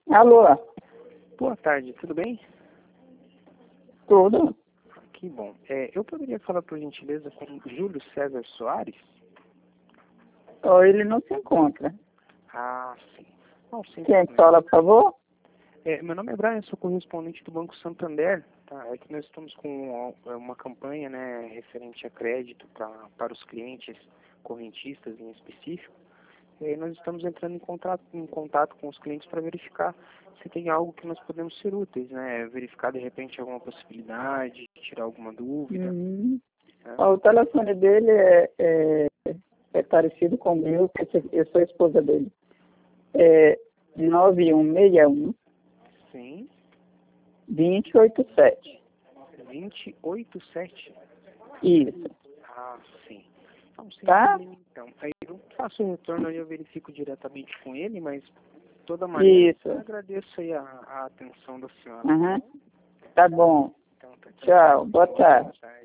Alô, Boa tarde, tudo bem? tudo? Que bom. Eu poderia falar, por gentileza, com Júlio César Soares? Ou ele não se encontra. Ah, sim. Não, sem Quem problema. fala, por favor? Meu nome é Brian, sou correspondente do Banco Santander. Tá? É que nós estamos com uma campanha, né, referente a crédito para os clientes correntistas em específico. E aí nós estamos entrando em contato com os clientes para verificar se tem algo que nós podemos ser úteis, né? Verificar de repente alguma possibilidade, tirar alguma dúvida. Uhum. Né? Ó, o telefone dele é parecido com o meu, porque eu sou a esposa dele. É 9161 Sim, 2087. 287. Isso. Ah, sim. Não, sem Tá? problema, então. Aí eu faço o retorno e eu verifico diretamente com ele, mas de toda maneira Isso. eu agradeço aí a atenção da senhora. Uhum. Tá bom. Então, tá, Tchau. Boa tarde. Boa tarde.